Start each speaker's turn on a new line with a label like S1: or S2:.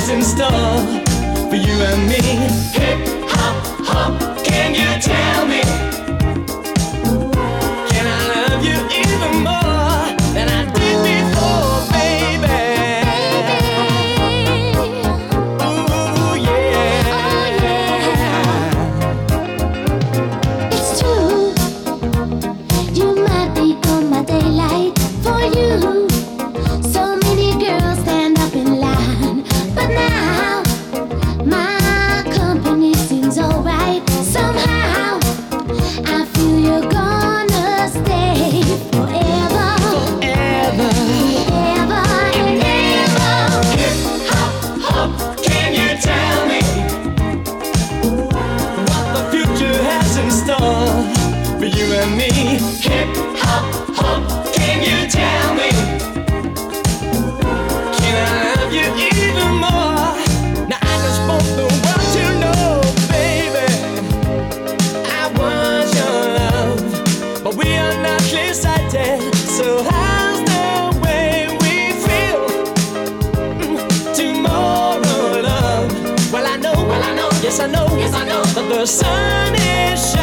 S1: has in store for you and me. Hip hop hop, can you tell me? Can I love you even more than I did before, baby? Ooh yeah.
S2: Oh yeah. It's true. You might become my daylight. For you, so many girls stand up in line, but now my company seems alright. Somehow I feel you're gonna stay forever,
S1: Forever.
S2: forever and ever.
S1: Hip hop hop, can you tell me what the future has in store for you and me? Hip hop hop, can you tell me? Can I love you even more? Now I just want the world to know, baby, I want your love, but we are not clear-sighted. So how's the way we feel tomorrow, love? Well I know, yes I know that the sun is shining.